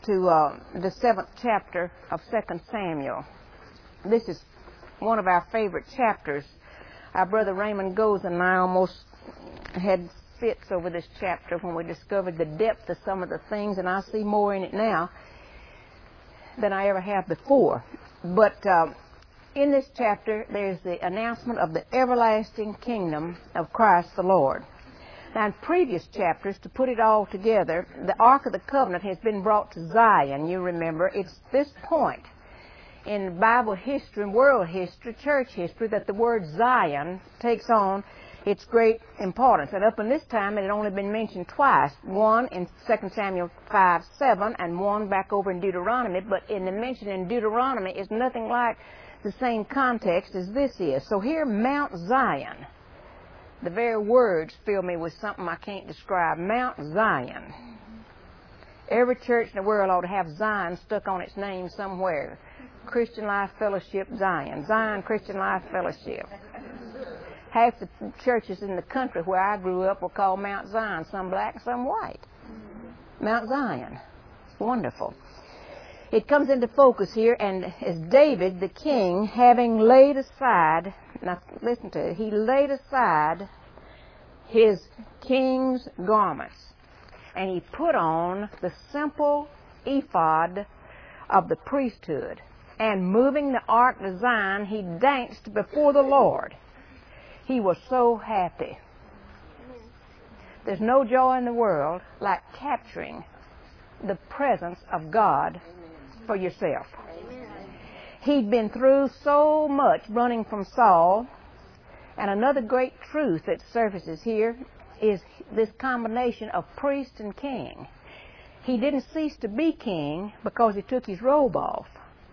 to the 7th chapter of 2 Samuel. This is one of our favorite chapters. Our brother Raymond Goes and I almost had fits over this chapter when we discovered the depth of some of the things, and I see more in it now than I ever have before. But in this chapter, there's the announcement of the everlasting kingdom of Christ the Lord. Now, in previous chapters, to put it all together, the Ark of the Covenant has been brought to Zion, you remember. It's this point in Bible history, world history, church history, that the word Zion takes on its great importance. And up in this time, it had only been mentioned twice, one in 2 Samuel 5:7 and one back over in Deuteronomy, but in the mention in Deuteronomy is nothing like the same context as this is. So here, Mount Zion. The very words fill me with something I can't describe. Mount Zion. Every church in the world ought to have Zion stuck on its name somewhere. Christian Life Fellowship Zion. Zion Christian Life Fellowship. Half the churches in the country where I grew up were called Mount Zion. Some black, some white. Mount Zion. Wonderful. It comes into focus here, and as David, the king, having laid aside, now listen to it, he laid aside his king's garments, and he put on the simple ephod of the priesthood, and moving the ark to Zion, he danced before the Lord. He was so happy. There's no joy in the world like capturing the presence of God for yourself. He'd been through so much running from Saul, and another great truth that surfaces here is this combination of priest and king. He didn't cease to be king because he took his robe off.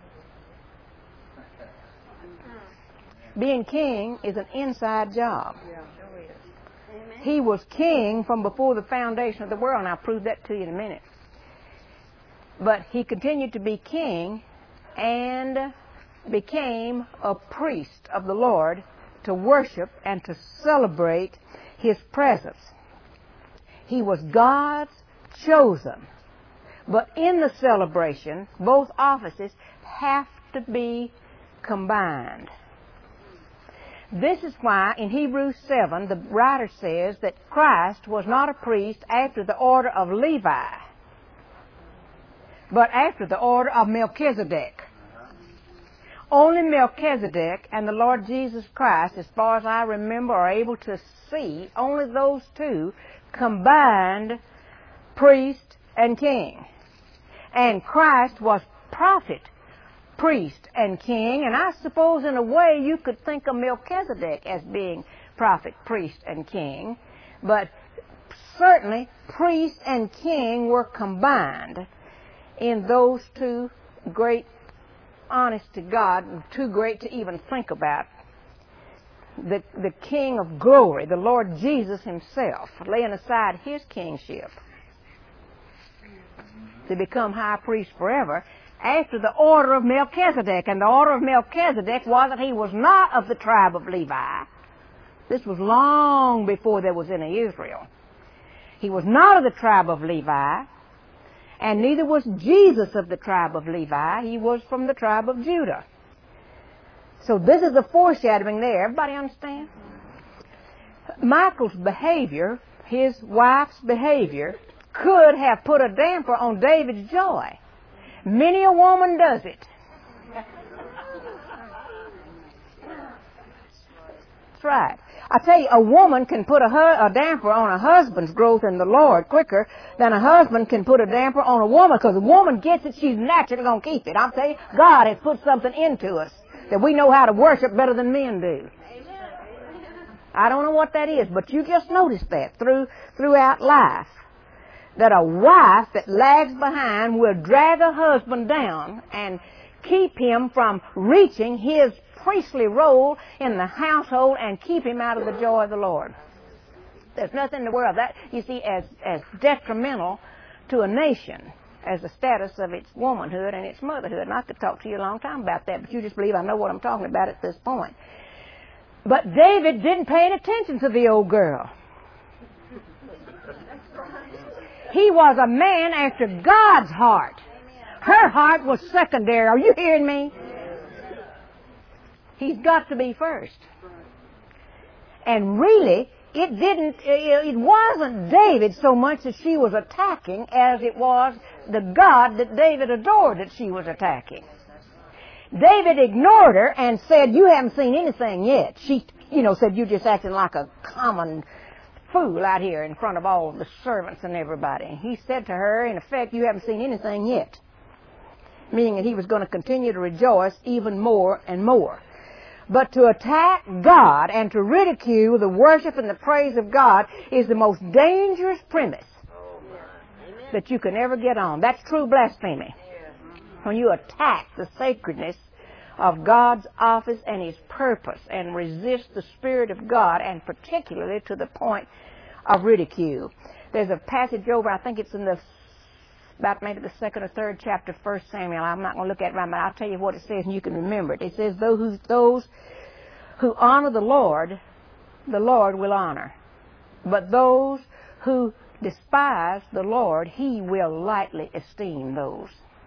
Being king is an inside job. He was king from before the foundation of the world, and I'll prove that to you in a minute. But he continued to be king and became a priest of the Lord to worship and to celebrate his presence. He was God's chosen. But in the celebration, both offices have to be combined. This is why in Hebrews 7 the writer says that Christ was not a priest after the order of Levi, but after the order of Melchizedek. Only Melchizedek and the Lord Jesus Christ, as far as I remember, are able to see, only those two combined priest and king. And Christ was prophet, priest, and king, and I suppose in a way you could think of Melchizedek as being prophet, priest, and king, but certainly priest and king were combined in those two great, honest to God, too great to even think about. The King of glory, the Lord Jesus himself, laying aside his kingship to become high priest forever after the order of Melchizedek. And the order of Melchizedek was that he was not of the tribe of Levi. This was long before there was any Israel. He was not of the tribe of Levi, and neither was Jesus of the tribe of Levi. He was from the tribe of Judah. So this is a foreshadowing there. Everybody understand? Michael's behavior, his wife's behavior, could have put a damper on David's joy. Many a woman does it. That's right. I tell you, a woman can put a damper on a husband's growth in the Lord quicker than a husband can put a damper on a woman, because a woman gets it, she's naturally going to keep it. I'll tell you, God has put something into us that we know how to worship better than men do. I don't know what that is, but you just notice that throughout life, that a wife that lags behind will drag her husband down and keep him from reaching his priestly role in the household and keep him out of the joy of the Lord. There's nothing in the world that, you see, as detrimental to a nation as the status of its womanhood and its motherhood. And I could talk to you a long time about that, but you just believe I know what I'm talking about at this point. But David didn't pay any attention to the old girl. He was a man after God's heart. Her heart was secondary. Are you hearing me? He's got to be first. And really, it wasn't David so much that she was attacking as it was the God that David adored that she was attacking. David ignored her and said, you haven't seen anything yet. She, said, you're just acting like a common fool out here in front of all the servants and everybody. He said to her, in effect, you haven't seen anything yet. Meaning that he was going to continue to rejoice even more and more. But to attack God and to ridicule the worship and the praise of God is the most dangerous premise that you can ever get on. That's true blasphemy. When you attack the sacredness of God's office and His purpose and resist the Spirit of God, and particularly to the point of ridicule. There's a passage over, I think it's in about maybe the 2nd or 3rd chapter of 1 Samuel. I'm not going to look at it right now, but I'll tell you what it says and you can remember it. It says, those who honor the Lord will honor. But those who despise the Lord, He will lightly esteem those.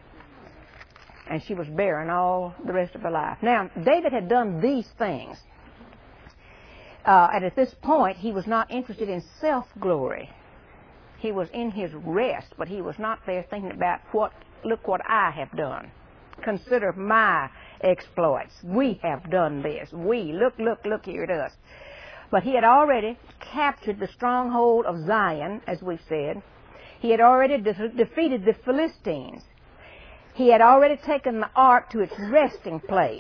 And she was barren all the rest of her life. Now, David had done these things. And at this point, he was not interested in self-glory. He was in his rest, but he was not there thinking about, look what I have done. Consider my exploits. We have done this. Look here at us. But he had already captured the stronghold of Zion, as we've said. He had already defeated the Philistines. He had already taken the ark to its resting place.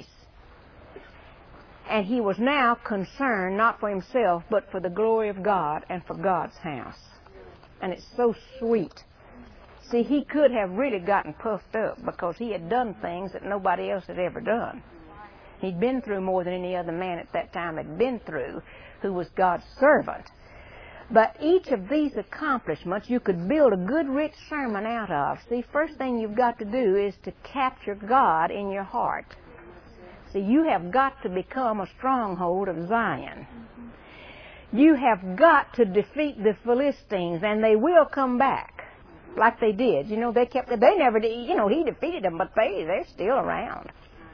And he was now concerned not for himself, but for the glory of God and for God's house. And it's so sweet. See, he could have really gotten puffed up because he had done things that nobody else had ever done. He'd been through more than any other man at that time had been through who was God's servant. But each of these accomplishments you could build a good rich sermon out of. See, first thing you've got to do is to capture God in your heart. See, you have got to become a stronghold of Zion. You have got to defeat the Philistines, and they will come back like they did. They never did, he defeated them, but they're still around.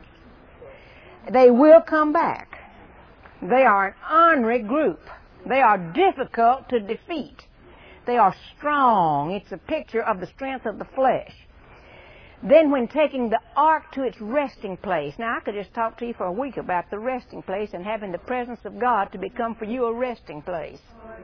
They will come back. They are an ornery group. They are difficult to defeat. They are strong. It's a picture of the strength of the flesh. Then when taking the ark to its resting place, now I could just talk to you for a week about the resting place and having the presence of God to become for you a resting place.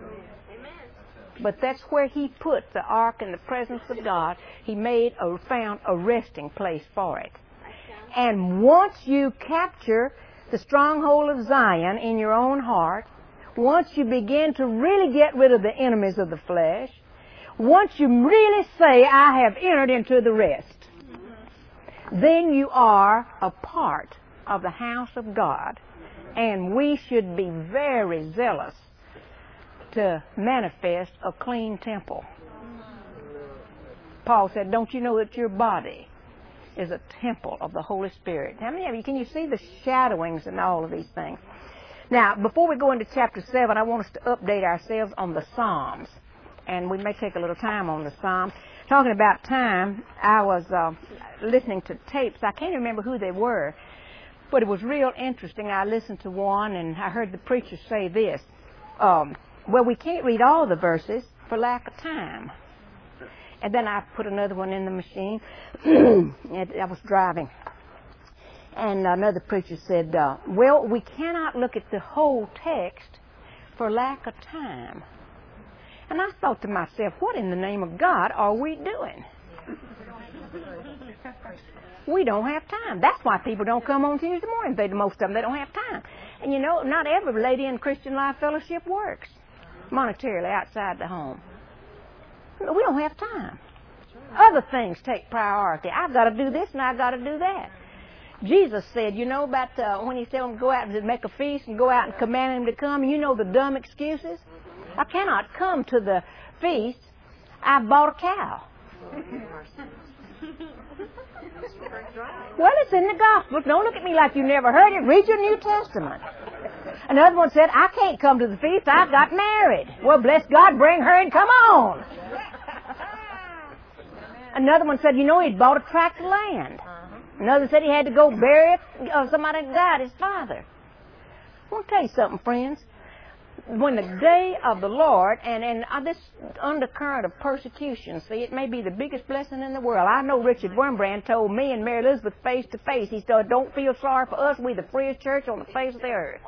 But that's where he put the ark in the presence of God. He found a resting place for it. And once you capture the stronghold of Zion in your own heart, once you begin to really get rid of the enemies of the flesh, once you really say, I have entered into the rest, then you are a part of the house of God. And we should be very zealous to manifest a clean temple. Paul said, don't you know that your body is a temple of the Holy Spirit? How many of you, can you see the shadowings in all of these things? Now, before we go into chapter 7, I want us to update ourselves on the Psalms. And we may take a little time on the Psalms. Talking about time, I was listening to tapes. I can't remember who they were, but it was real interesting. I listened to one, and I heard the preacher say this. Well, we can't read all the verses for lack of time. And then I put another one in the machine. I was driving. And another preacher said, well, we cannot look at the whole text for lack of time. And I thought to myself, what in the name of God are we doing? We don't have time. That's why people don't come on Tuesday morning. Most of them, they don't have time. And not every lady in Christian Life Fellowship works monetarily outside the home. We don't have time. Other things take priority. I've got to do this and I've got to do that. Jesus said, about when he said him to go out and make a feast and go out and command him to come, the dumb excuses? I cannot come to the feast. I bought a cow. Well, it's in the Gospels. Don't look at me like you never heard it. Read your New Testament. Another one said, I can't come to the feast. I got married. Well, bless God, bring her and come on. Another one said, he'd bought a tract of land. Another said he had to go bury it, somebody had died, his father. I want to tell you something, friends. When the day of the Lord, and this undercurrent of persecution, see, it may be the biggest blessing in the world. I know Richard Wurmbrand told me and Mary Elizabeth face to face, he said, don't feel sorry for us, we're the freest church on the face of the earth.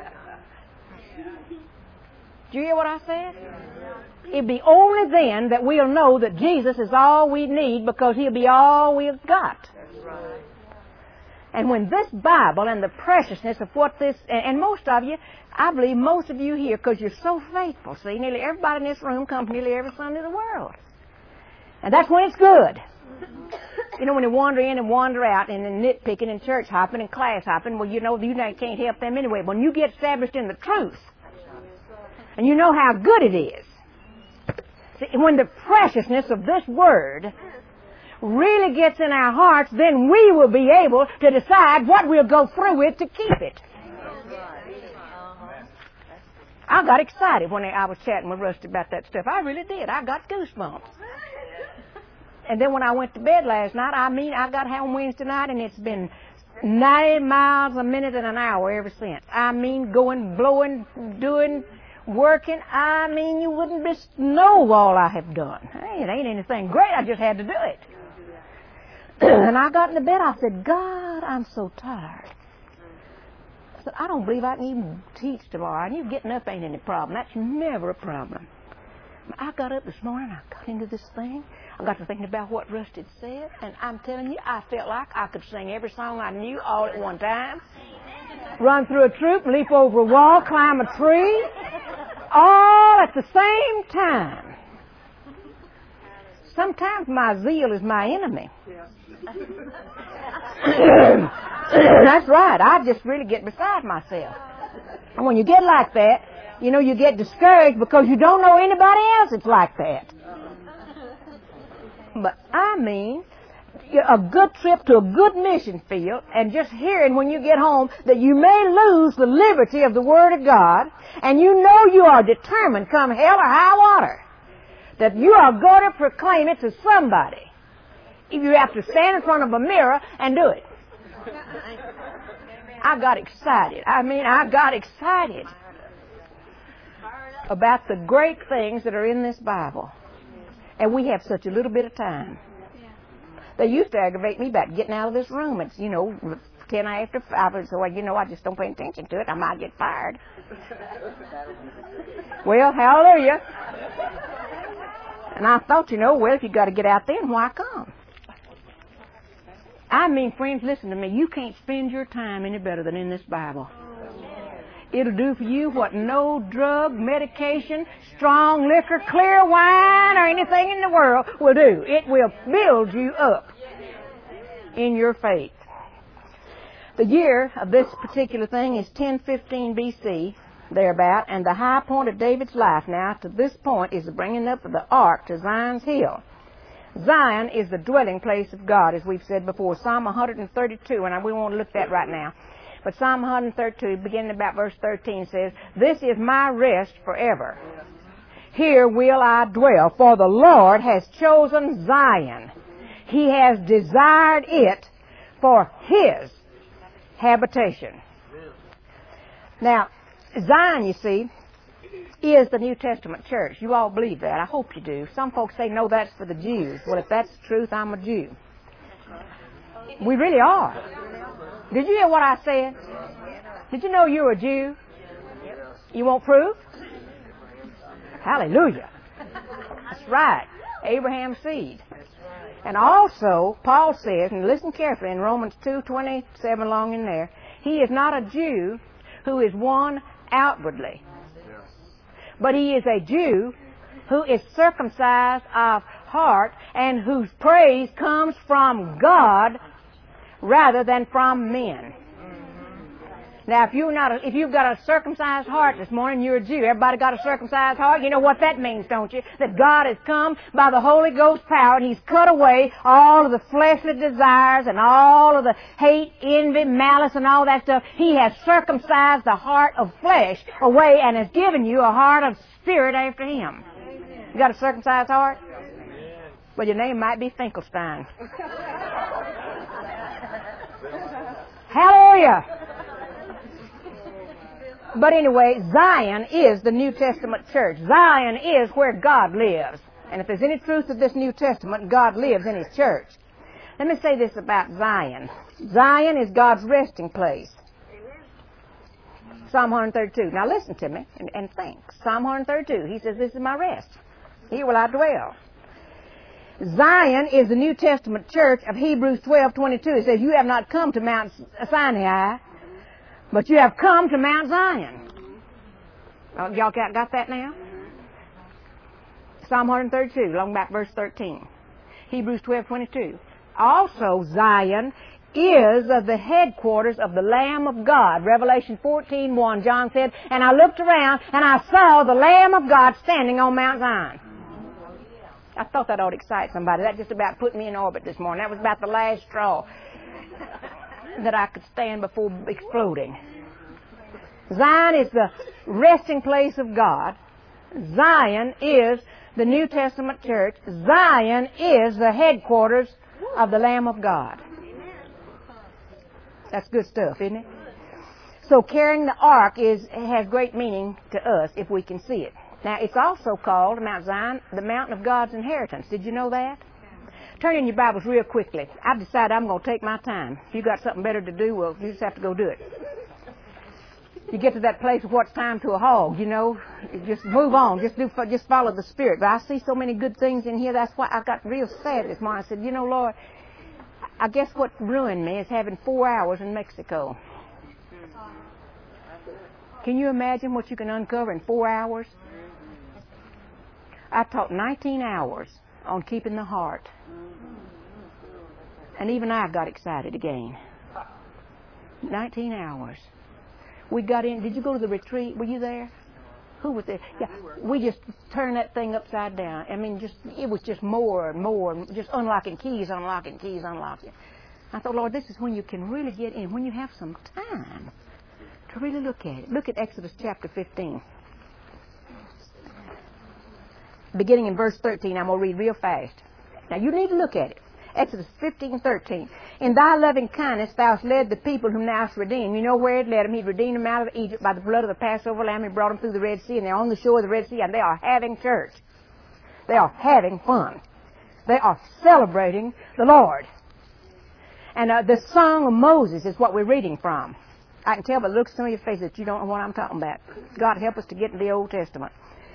Did you hear what I said? It'll be only then that we'll know that Jesus is all we need, because He'll be all we've got. And when this Bible and the preciousness of what this, and most of you, I believe most of you here, because you're so faithful, see, nearly everybody in this room comes nearly every Sunday of the world. And that's when it's good. When you wander in and wander out and then nitpicking and church hopping and class hopping, well, you can't help them anyway. When you get established in the truth, and you know how good it is, see, when the preciousness of this Word really gets in our hearts, then we will be able to decide what we'll go through with to keep it. I got excited when I was chatting with Rusty about that stuff. I really did. I got goosebumps. And then when I went to bed last night, I got home Wednesday night, and it's been 90 miles a minute and an hour ever since. Going, blowing, doing, working. You wouldn't just know all I have done. Hey, it ain't anything great. I just had to do it. And I got in the bed. I said, God, I'm so tired. I said, I don't believe I can even teach tomorrow. And you getting up ain't any problem. That's never a problem. I got up this morning. I got into this thing. I got to thinking about what Rusty had said. And I'm telling you, I felt like I could sing every song I knew all at one time. Run through a troop, leap over a wall, climb a tree. All at the same time. Sometimes my zeal is my enemy. That's right. I just really get beside myself. And when you get like that, you get discouraged because you don't know anybody else that's like that. But a good trip to a good mission field, and just hearing when you get home that you may lose the liberty of the Word of God, and you are determined, come hell or high water, that you are going to proclaim it to somebody. If you have to stand in front of a mirror and do it. I got excited. I got excited about the great things that are in this Bible. And we have such a little bit of time. They used to aggravate me about getting out of this room. It's, 10 after 5. So, I just don't pay attention to it. I might get fired. Well, hallelujah. And I thought, if you got to get out there, why come? Friends, listen to me. You can't spend your time any better than in this Bible. It'll do for you what no drug, medication, strong liquor, clear wine, or anything in the world will do. It will build you up in your faith. The year of this particular thing is 1015 B.C., thereabout, and the high point of David's life now to this point is the bringing up of the ark to Zion's hill. Zion is the dwelling place of God, as we've said before. Psalm 132, and we won't look at that right now. But Psalm 132, beginning about verse 13, says, This is my rest forever. Here will I dwell, for the Lord has chosen Zion. He has desired it for His habitation. Now, Zion, you see, is the New Testament church. You all believe that. I hope you do. Some folks say, no, that's for the Jews. Well, if that's the truth, I'm a Jew. We really are. Did you hear what I said? Did you know you're a Jew? You want proof? Hallelujah. That's right. Abraham's seed. And also, Paul says, and listen carefully, in Romans 2:27 along in there, he is not a Jew who is one outwardly, but he is a Jew who is circumcised of heart and whose praise comes from God rather than from men. Now, if you've got a circumcised heart this morning, you're a Jew. Everybody got a circumcised heart? You know what that means, don't you? That God has come by the Holy Ghost power and He's cut away all of the fleshly desires and all of the hate, envy, malice, and all that stuff. He has circumcised the heart of flesh away and has given you a heart of spirit after Him. You got a circumcised heart? Well, your name might be Finkelstein. Hallelujah! But anyway, Zion is the New Testament church. Zion is where God lives. And if there's any truth to this New Testament, God lives in His church. Let me say this about Zion. Zion is God's resting place. Psalm 132. Now listen to me and think. Psalm 132. He says, this is my rest. Here will I dwell. Zion is the New Testament church of Hebrews 12:22. It says, you have not come to Mount Sinai, but you have come to Mount Zion. Oh, y'all got that now? Psalm 132, long back verse 13. Hebrews 12:22. Also, Zion is the headquarters of the Lamb of God. Revelation 14:1, John said, and I looked around and I saw the Lamb of God standing on Mount Zion. I thought that ought to excite somebody. That just about put me in orbit this morning. That was about the last straw that I could stand before exploding. Zion is the resting place of God. Zion is the New Testament church. Zion is the headquarters of the Lamb of God. That's good stuff, isn't it? So carrying the ark has great meaning to us if we can see it. Now, it's also called, Mount Zion, the mountain of God's inheritance. Did you know that? Turn in your Bibles real quickly. I've decided I'm going to take my time. If you've got something better to do, well, you just have to go do it. You get to that place of what's time to a hog, you know. Just move on. Just follow the Spirit. But I see so many good things in here. That's why I got real sad this morning. I said, you know, Lord, I guess what ruined me is having 4 hours in Mexico. Can you imagine what you can uncover in 4 hours? I taught 19 hours on keeping the heart. And even I got excited again. 19 hours. We got in. Did you go to the retreat? Were you there? Who was there? Yeah. We just turned that thing upside down. I mean, it was just more and more, just unlocking keys. I thought, Lord, this is when you can really get in, when you have some time to really look at it. Look at Exodus chapter 15. Beginning in verse 13, I'm going to read real fast. Now, you need to look at it. Exodus 15:13. In thy loving kindness thou hast led the people whom thou hast redeemed. You know where it led them? He redeemed them out of Egypt by the blood of the Passover lamb. He brought them through the Red Sea, and they're on the shore of the Red Sea, and they are having church. They are having fun. They are celebrating the Lord. And the Song of Moses is what we're reading from. I can tell by the looks on your face that you don't know what I'm talking about. God help us to get into the Old Testament.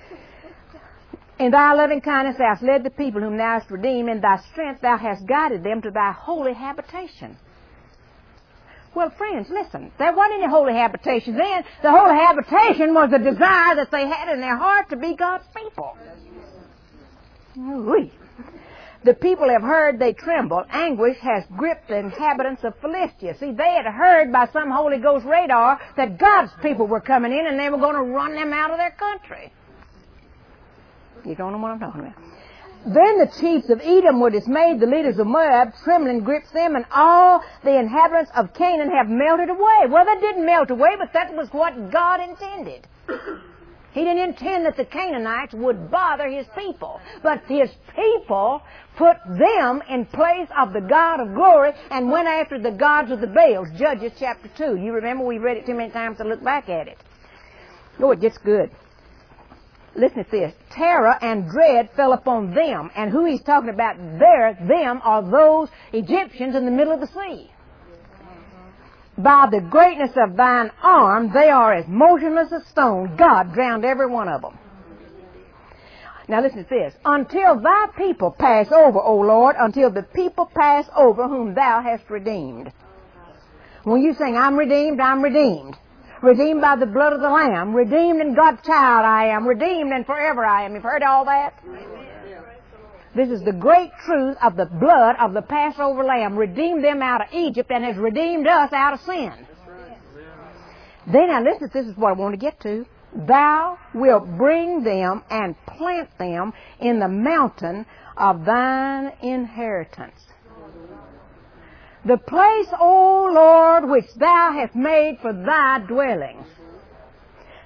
In thy loving kindness thou hast led the people whom thou hast redeemed. In thy strength thou hast guided them to thy holy habitation. Well, friends, listen. There wasn't any holy habitation then. The holy habitation was the desire that they had in their heart to be God's people. Ooh-wee. The people have heard, they tremble. Anguish has gripped the inhabitants of Philistia. See, they had heard by some Holy Ghost radar that God's people were coming in and they were going to run them out of their country. You don't know what I'm talking about. Then the chiefs of Edom were dismayed. The leaders of Moab, trembling, gripped them, and all the inhabitants of Canaan have melted away. Well, they didn't melt away, but that was what God intended. He didn't intend that the Canaanites would bother His people. But His people put them in place of the God of glory and went after the gods of the Baals. Judges chapter 2. You remember we read it too many times to look back at it. Oh, it gets good. Listen to this. Terror and dread fell upon them. And who he's talking about there, them, are those Egyptians in the middle of the sea. By the greatness of thine arm, they are as motionless as stone. God drowned every one of them. Now listen to this. Until thy people pass over, O Lord, until the people pass over whom thou hast redeemed. When you sing, I'm redeemed, I'm redeemed. Redeemed by the blood of the Lamb. Redeemed in God's child I am. Redeemed and forever I am. You've heard all that? This is the great truth of the blood of the Passover Lamb. Redeemed them out of Egypt and has redeemed us out of sin. Then, now listen, this is what I want to get to. Thou wilt bring them and plant them in the mountain of thine inheritance. The place, O Lord, which thou hast made for thy dwelling.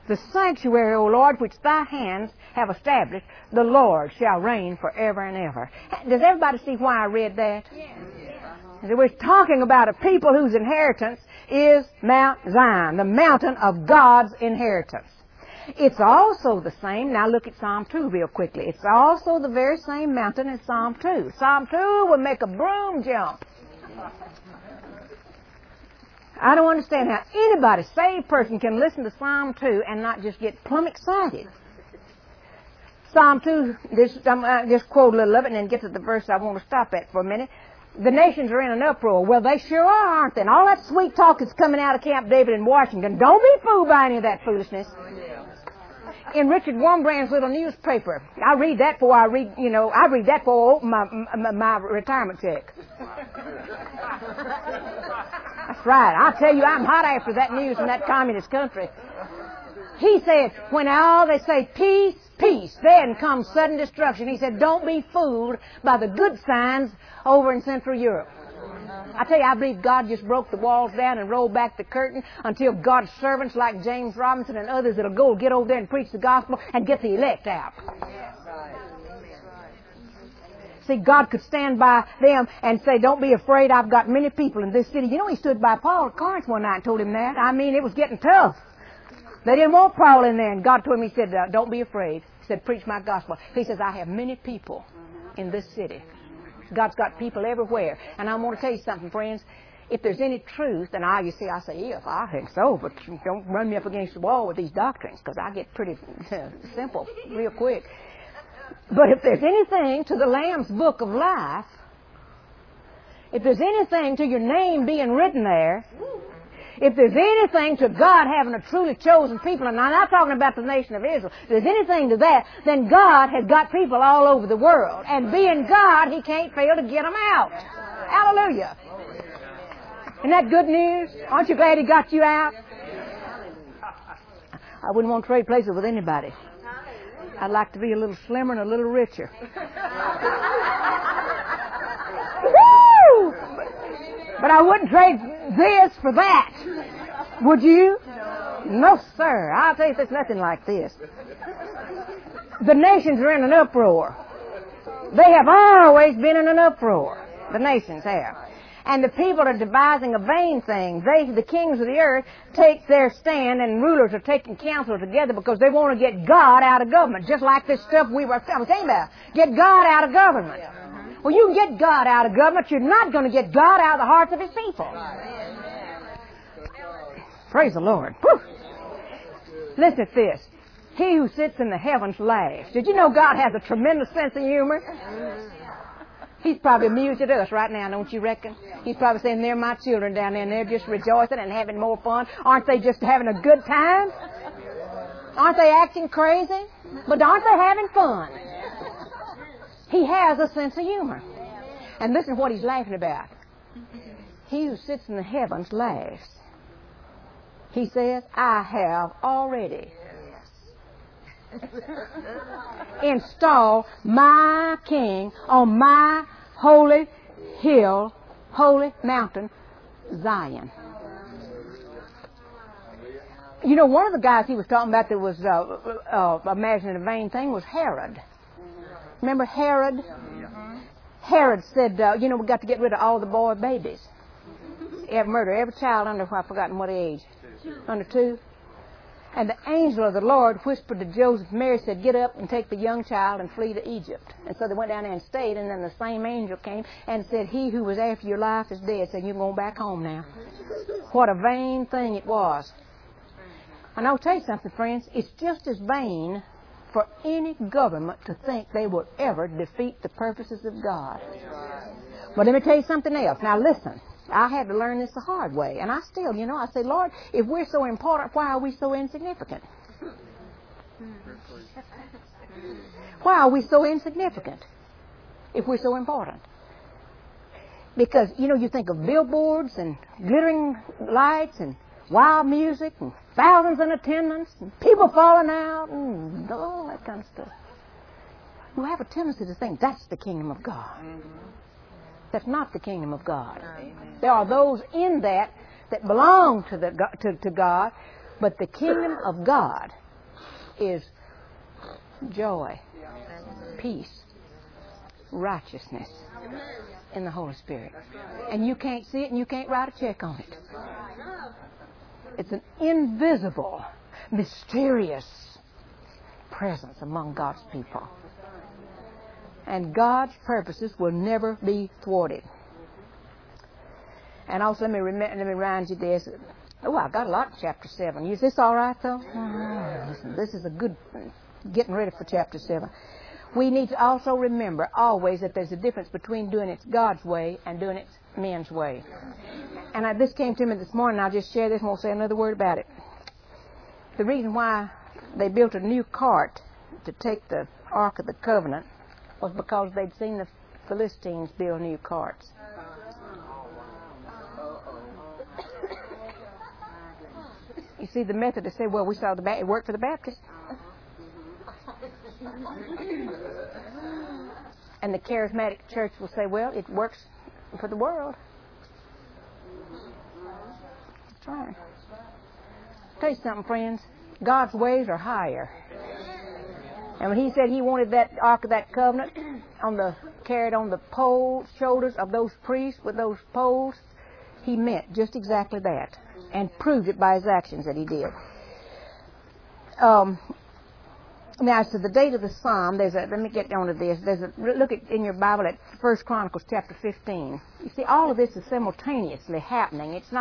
The sanctuary, O Lord, which thy hands have established, the Lord shall reign forever and ever. Does everybody see why I read that? Yes. We're talking about a people whose inheritance is Mount Zion, the mountain of God's inheritance. It's also the same. Now look at Psalm 2 real quickly. It's also the very same mountain as Psalm 2. Psalm 2 would make a broom jump. I don't understand how anybody, saved person, can listen to Psalm 2 and not just get plumb excited. Psalm 2, I'm just quote a little of it and then get to the verse I want to stop at for a minute. The nations are in an uproar. Well, they sure are, aren't they? And all that sweet talk is coming out of Camp David in Washington. Don't be fooled by any of that foolishness. In Richard Wurmbrand's little newspaper, I read that before I read that before I open my retirement check. That's right. I'll tell you, I'm hot after that news in that communist country. He said, when all they say peace, peace, then comes sudden destruction. He said, don't be fooled by the good signs over in Central Europe. I tell you, I believe God just broke the walls down and rolled back the curtain until God's servants like James Robinson and others that'll go get over there and preach the gospel and get the elect out. See, God could stand by them and say, don't be afraid, I've got many people in this city. You know, he stood by Paul at Corinth one night and told him that. I mean, it was getting tough. They didn't want Paul in there, and God told him, he said, don't be afraid. He said, preach my gospel. He says, I have many people in this city. God's got people everywhere. And I want to tell you something, friends. If there's any truth, and I say, if I think so, but don't run me up against the wall with these doctrines, because I get pretty simple real quick. But if there's anything to the Lamb's book of life, if there's anything to your name being written there, if there's anything to God having a truly chosen people, and I'm not talking about the nation of Israel, if there's anything to that, then God has got people all over the world. And being God, He can't fail to get them out. Hallelujah. Isn't that good news? Aren't you glad He got you out? I wouldn't want to trade places with anybody. I'd like to be a little slimmer and a little richer. Woo! But I wouldn't trade this for that. Would you? No, sir. I'll tell you, there's nothing like this. The nations are in an uproar. They have always been in an uproar. The nations have. And the people are devising a vain thing. The kings of the earth, take their stand, and rulers are taking counsel together because they want to get God out of government. Just like this stuff I was talking about. Get God out of government. Well, you can get God out of government. You're not going to get God out of the hearts of His people. Praise the Lord. Whew. Listen to this. He who sits in the heavens laughs. Did you know God has a tremendous sense of humor? He's probably amused at us right now, don't you reckon? He's probably saying, they're my children down there, and they're just rejoicing and having more fun. Aren't they just having a good time? Aren't they acting crazy? But aren't they having fun? He has a sense of humor. And listen to what he's laughing about. He who sits in the heavens laughs. He says, I have already installed my king on my holy hill, holy mountain, Zion. You know, one of the guys he was talking about that was imagining a vain thing was Herod. Remember Herod? Herod said, we've got to get rid of all the boy babies. Murder every child under, I've forgotten what age. Under 2. And the angel of the Lord whispered to Joseph. Mary said, get up and take the young child and flee to Egypt. And so they went down there and stayed, and then the same angel came and said, he who was after your life is dead. Said, you're going back home now. What a vain thing it was. And I'll tell you something, friends. It's just as vain for any government to think they will ever defeat the purposes of God. But let me tell you something else. Now listen. I had to learn this the hard way. And I still, I say, Lord, if we're so important, why are we so insignificant? Why are we so insignificant if we're so important? Because, you think of billboards and glittering lights and wild music and thousands in attendance and people falling out and all that kind of stuff. We have a tendency to think that's the kingdom of God. That's not the kingdom of God. Amen. There are those in that belong to God, But the kingdom of God is joy, peace, righteousness in the Holy Spirit. And you can't see it and you can't write a check on it. It's an invisible, mysterious presence among God's people. And God's purposes will never be thwarted. And also, let me remind you this. Oh, I've got a lot in chapter 7. Is this all right, though? Listen, this is a good getting ready for chapter 7. We need to also remember always that there's a difference between doing it God's way and doing it men's way. And this came to me this morning. I'll just share this and won't say another word about it. The reason why they built a new cart to take the Ark of the Covenant was because they'd seen the Philistines build new carts. You see, the Methodists say, well, we saw it worked for the Baptists. And the Charismatic Church will say, well, it works for the world. That's right. I'll tell you something, friends. God's ways are higher. And when He said He wanted that Ark of that Covenant carried on the shoulders of those priests with those poles, He meant just exactly that, and proved it by His actions that He did. Now, as to the date of the Psalm, let me get down to this. Look in your Bible at 1 Chronicles chapter 15. You see, all of this is simultaneously happening. It's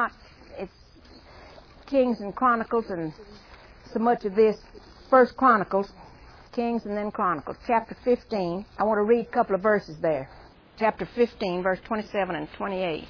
Kings and Chronicles and so much of this. 1 Chronicles, Kings and then Chronicles. Chapter 15, I want to read a couple of verses there. Chapter 15, verse 27 and 28.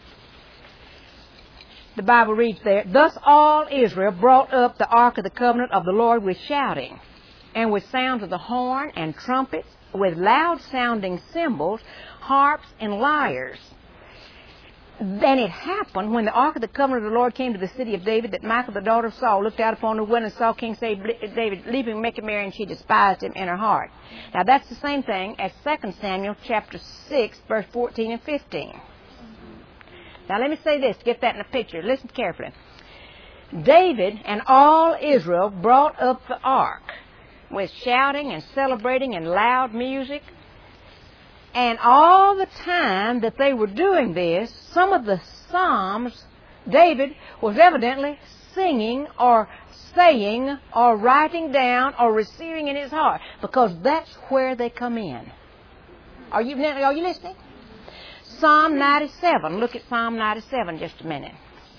The Bible reads there, "Thus all Israel brought up the Ark of the Covenant of the Lord with shouting, and with sounds of the horn and trumpets, with loud-sounding cymbals, harps, and lyres. Then it happened, when the Ark of the Covenant of the Lord came to the city of David, that Michal, the daughter of Saul, looked out upon the window and saw King David leaping, making merry, and she despised him in her heart." Now that's the same thing as 2 Samuel chapter 6, verse 14 and 15. Now let me say this, to get that in a picture. Listen carefully. David and all Israel brought up the ark with shouting and celebrating and loud music. And all the time that they were doing this, some of the psalms, David was evidently singing or saying or writing down or receiving in his heart, because that's where they come in. Are you listening? Psalm 97. Look at Psalm 97 just a minute.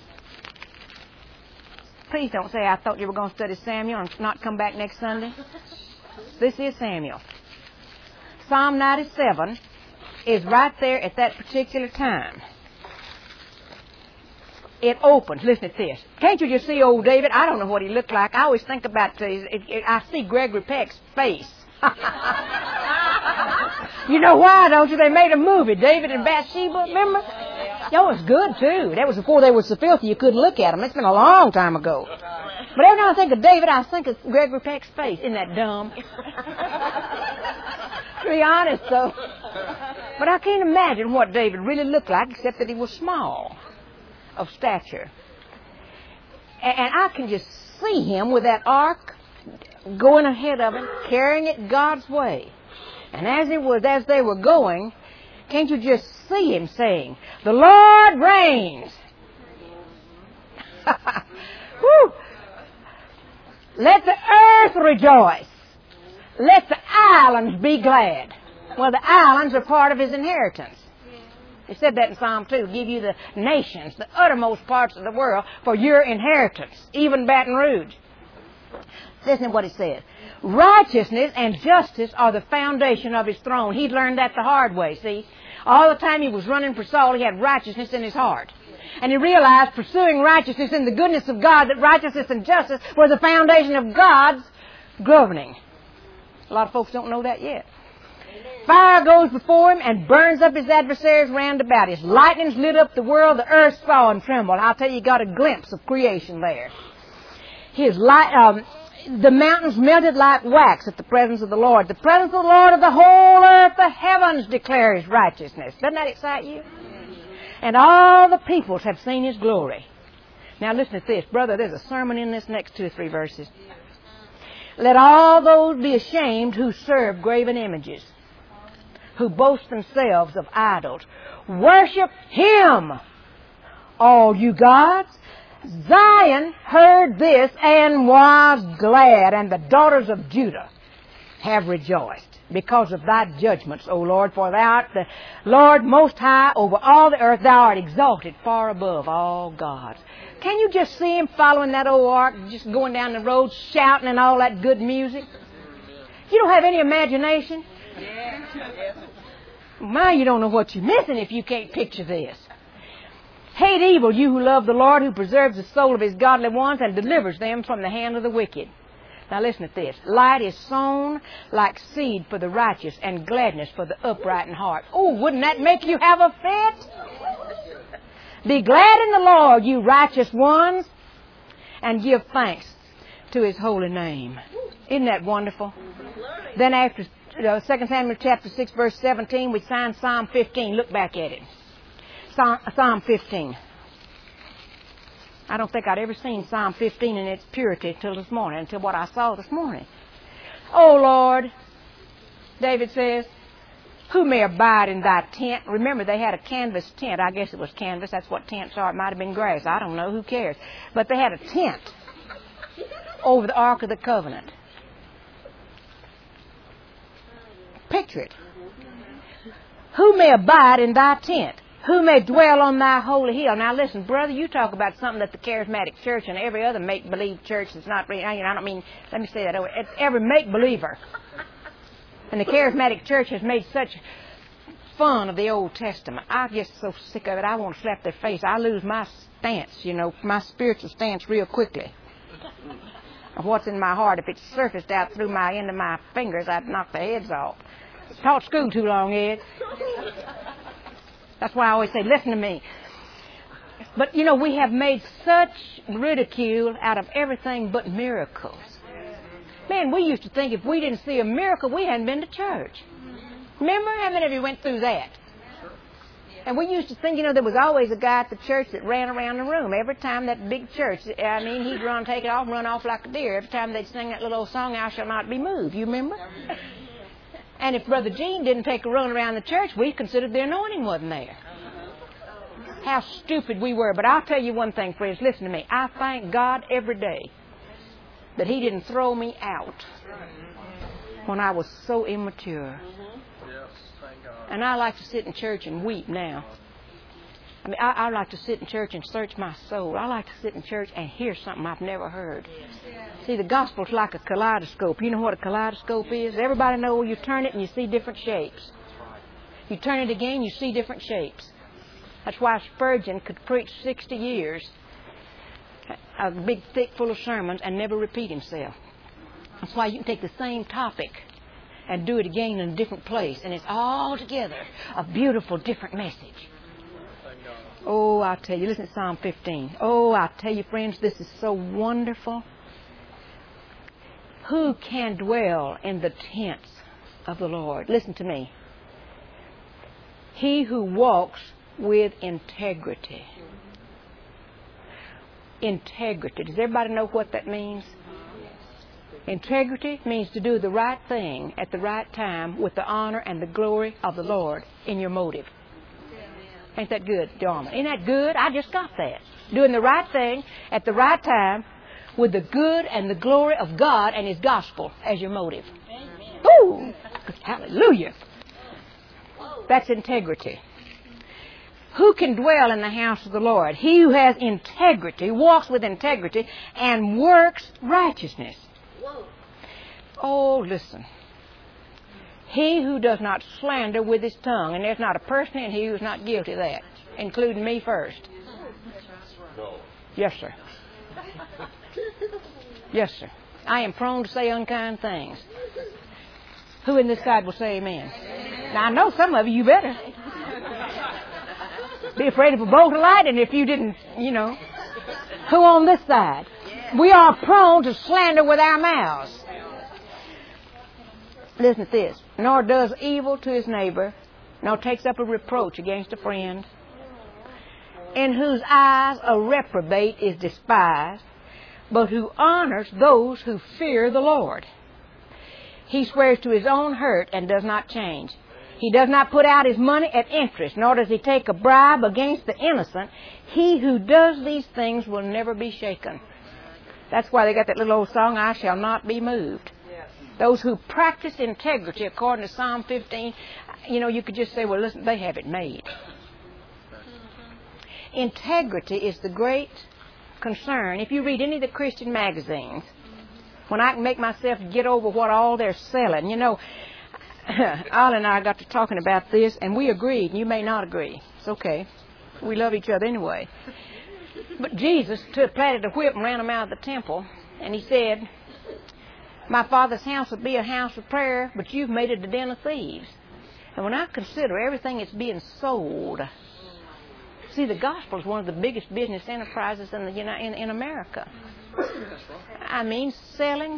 Please don't say I thought you were going to study Samuel and not come back next Sunday. This is Samuel. Psalm 97 is right there at that particular time. It opens. Listen to this. Can't you just see old David? I don't know what he looked like. I always think about I see Gregory Peck's face. You know why, don't you? They made a movie, David and Bathsheba, remember? That was good, too. That was before they were so filthy you couldn't look at them. It's been a long time ago. But every time I think of David, I think of Gregory Peck's face. Isn't that dumb? To be honest, though. But I can't imagine what David really looked like, except that he was small of stature. And I can just see him with that ark going ahead of him, carrying it God's way. And as they were going, can't you just see him saying, "The Lord reigns." Woo! "Let the earth rejoice. Let the islands be glad." Well, the islands are part of His inheritance. He said that in Psalm 2. "Give you the nations, the uttermost parts of the world, for your inheritance, even Baton Rouge." Listen to what He says. "Righteousness and justice are the foundation of His throne." He'd learned that the hard way, see? All the time he was running for Saul, he had righteousness in his heart. And he realized, pursuing righteousness in the goodness of God, that righteousness and justice were the foundation of God's governing. A lot of folks don't know that yet. Fire goes before him and burns up his adversaries round about. His lightnings lit up the world, the earth saw and trembled. I'll tell you, you got a glimpse of creation there. The mountains melted like wax at the presence of the Lord. The presence of the Lord of the whole earth, the heavens declare His righteousness. Doesn't that excite you? And all the peoples have seen His glory. Now listen to this. Brother, there's a sermon in this next 2 or 3 verses. Let all those be ashamed who serve graven images, who boast themselves of idols. Worship Him, all you gods. Zion heard this and was glad, and the daughters of Judah have rejoiced because of thy judgments, O Lord. For thou art the Lord most high over all the earth. Thou art exalted far above all gods. Can you just see him following that old ark, just going down the road, shouting and all that good music? You don't have any imagination? My, you don't know what you're missing if you can't picture this. Hate evil, you who love the Lord, who preserves the soul of His godly ones and delivers them from the hand of the wicked. Now listen to this. Light is sown like seed for the righteous, and gladness for the upright in heart. Oh, wouldn't that make you have a fit? Be glad in the Lord, you righteous ones, and give thanks to His holy name. Isn't that wonderful? Then after 2 Samuel chapter 6, verse 17, we find Psalm 15. Look back at it. Psalm 15. I don't think I'd ever seen Psalm 15 in its purity until this morning, until what I saw this morning. Oh, Lord, David says, who may abide in thy tent? Remember, they had a canvas tent. I guess it was canvas. That's what tents are. It might have been grass. I don't know. Who cares? But they had a tent over the Ark of the Covenant. Picture it. Who may abide in thy tent? Who may dwell on thy holy hill? Now listen, brother, you talk about something that the charismatic church and every other make-believe church is not really, I don't mean, let me say that over. It's every make-believer. And the charismatic church has made such fun of the Old Testament. I'm just so sick of it, I want to slap their face. I lose my stance, my spiritual stance real quickly. Of what's in my heart. If it's surfaced out through my end of my fingers, I'd knock the heads off. Taught school too long, Ed. That's why I always say, listen to me. But, we have made such ridicule out of everything but miracles. Man, we used to think if we didn't see a miracle, we hadn't been to church. Remember? How many of you went through that? And we used to think, there was always a guy at the church that ran around the room. Every time that big church, he'd take it off, run off like a deer. Every time they'd sing that little old song, I shall not be moved. You remember? And if Brother Gene didn't take a run around the church, we considered the anointing wasn't there. How stupid we were. But I'll tell you one thing, friends. Listen to me. I thank God every day that He didn't throw me out when I was so immature. And I like to sit in church and weep now. I like to sit in church and search my soul. I like to sit in church and hear something I've never heard. See, the gospel's like a kaleidoscope. You know what a kaleidoscope is? Everybody know you turn it and you see different shapes. You turn it again, you see different shapes. That's why Spurgeon could preach 60 years, a big thick full of sermons, and never repeat himself. That's why you can take the same topic and do it again in a different place, and it's all together a beautiful, different message. Oh, I'll tell you, listen to Psalm 15. Oh, I'll tell you, friends, this is so wonderful. Who can dwell in the tents of the Lord? Listen to me. He who walks with integrity. Integrity. Does everybody know what that means? Integrity means to do the right thing at the right time with the honor and the glory of the Lord in your motive. Ain't that good, Darman? Ain't that good? I just got that. Doing the right thing at the right time with the good and the glory of God and His gospel as your motive. Woo! Hallelujah. That's integrity. Who can dwell in the house of the Lord? He who has integrity, walks with integrity, and works righteousness. Oh, listen. He who does not slander with his tongue, and there's not a person in here who's not guilty of that, including me first. Yes, sir. Yes, sir. I am prone to say unkind things. Who in this side will say amen? Now, I know some of you better. Be afraid of a bolt of lightning if you didn't, Who on this side? We are prone to slander with our mouths. Listen to this. Nor does evil to his neighbor, nor takes up a reproach against a friend. in whose eyes a reprobate is despised, but who honors those who fear the Lord. He swears to his own hurt and does not change. He does not put out his money at interest, nor does he take a bribe against the innocent. He who does these things will never be shaken. That's why they got that little old song, I shall not be moved. Those who practice integrity, according to Psalm 15, you could just say, well, listen, they have it made. Integrity is the great concern. If you read any of the Christian magazines, when I can make myself get over what all they're selling, Al and I got to talking about this, and we agreed, and you may not agree. It's okay. We love each other anyway. But Jesus planted a whip and ran them out of the temple, and he said, my Father's house would be a house of prayer, but you've made it a den of thieves. And when I consider everything that's being sold, see, the gospel is one of the biggest business enterprises in America. I mean, selling.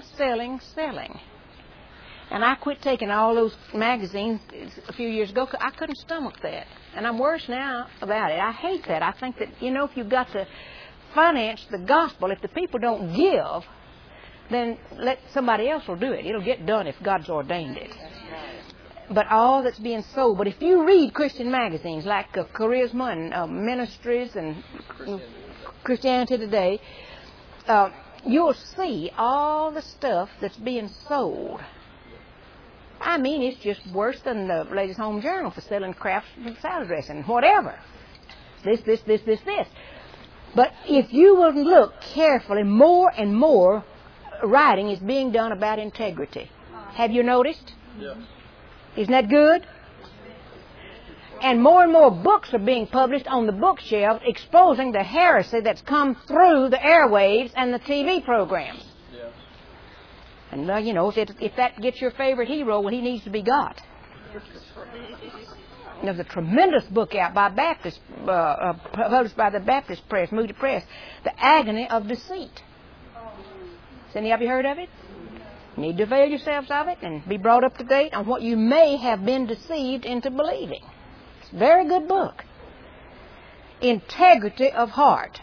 And I quit taking all those magazines a few years ago because I couldn't stomach that. And I'm worse now about it. I hate that. I think that, if you've got to finance the gospel, if the people don't give, then let somebody else will do it. It'll get done if God's ordained it. But all that's being sold. But if you read Christian magazines like Charisma and Ministries and Christianity Today, you'll see all the stuff that's being sold. I mean, it's just worse than the Ladies' Home Journal for selling crafts and salad dressing, whatever. This. But if you will look carefully, more and more writing is being done about integrity. Have you noticed? Yeah. Isn't that good? And more books are being published on the bookshelf exposing the heresy that's come through the airwaves and the TV programs. Yeah. And, if that gets your favorite hero, well, he needs to be got. There's a tremendous book out by Baptist, published by the Baptist Press, Moody Press, The Agony of Deceit. Has any of you heard of it? You need to avail yourselves of it and be brought up to date on what you may have been deceived into believing. It's a very good book. Integrity of heart.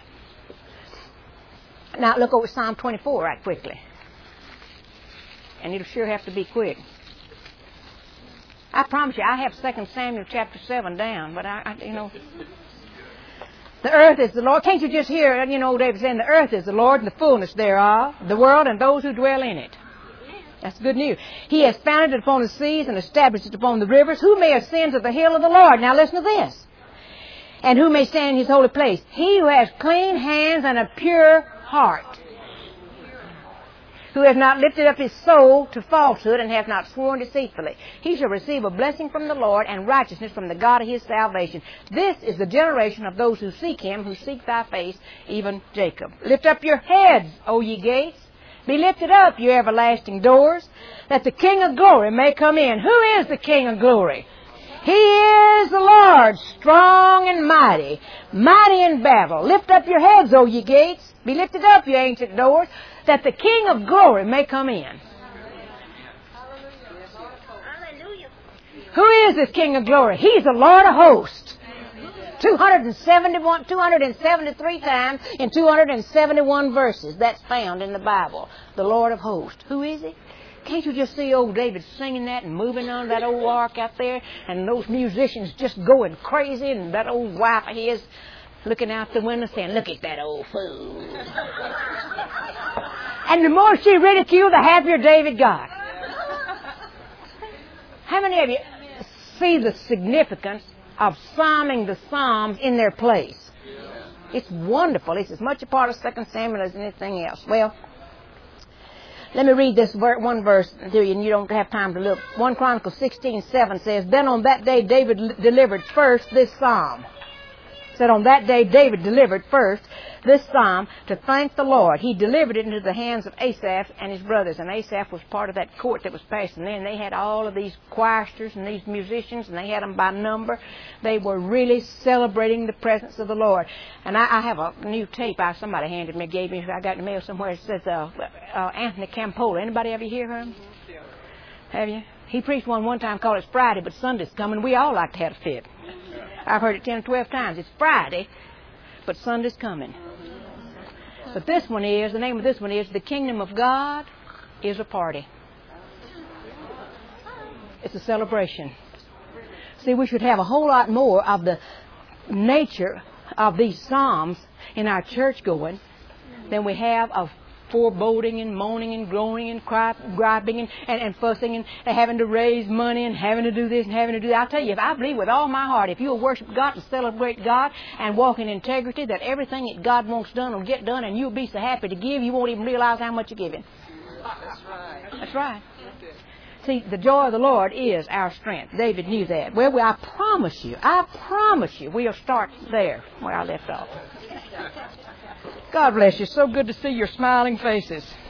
Now look over Psalm 24 right quickly. And it'll sure have to be quick. I promise you, I have 2 Samuel chapter 7 down, but the earth is the Lord. Can't you just hear, David saying, the earth is the Lord and the fullness thereof, the world and those who dwell in it. That's good news. He has founded it upon the seas and established it upon the rivers. Who may ascend to the hill of the Lord? Now listen to this. And who may stand in his holy place? He who has clean hands and a pure heart, who has not lifted up his soul to falsehood and hath not sworn deceitfully. He shall receive a blessing from the Lord and righteousness from the God of his salvation. This is the generation of those who seek him, who seek thy face, even Jacob. Lift up your heads, O ye gates. Be lifted up, you everlasting doors, that the King of glory may come in. Who is the King of glory? He is the Lord, strong and mighty, mighty in battle. Lift up your heads, O ye gates. Be lifted up, you ancient doors, that the King of glory may come in. Who is this King of glory? He's the Lord of hosts. 273 times in 271 verses. That's found in the Bible. The Lord of hosts. Who is he? Can't you just see old David singing that and moving on that old ark out there, and those musicians just going crazy, and that old wife of his looking out the window saying, look at that old fool. And the more she ridiculed, the happier David got. How many of you see the significance of psalming the Psalms in their place? It's wonderful. It's as much a part of 2 Samuel as anything else. Well, let me read this one verse to you, and you don't have time to look. 1 Chronicles 16:7 says, Then on that day David delivered first this psalm. It said on that day David delivered first this psalm to thank the Lord. He delivered it into the hands of Asaph and his brothers. And Asaph was part of that court that was passing there. And they had all of these choristers and these musicians, and they had them by number. They were really celebrating the presence of the Lord. And I have a new tape somebody handed me, gave me. I got in the mail somewhere. It says Anthony Campola. Anybody ever hear him? Yeah. Have you? He preached one time called It's Friday, but Sunday's coming. We all like to have a fit. I've heard it 10 or 12 times. It's Friday, but Sunday's coming. But this one is, the name of this one is, The Kingdom of God is a Party. It's a celebration. See, we should have a whole lot more of the nature of these Psalms in our church going than we have of foreboding and moaning and groaning and griping and fussing and having to raise money and having to do this and having to do that. I'll tell you, if I believe with all my heart, if you'll worship God and celebrate God and walk in integrity, that everything that God wants done will get done, and you'll be so happy to give, you won't even realize how much you're giving. That's right. That's right. See, the joy of the Lord is our strength. David knew that. Well, I promise you, we'll start there where I left off. God bless you. So good to see your smiling faces.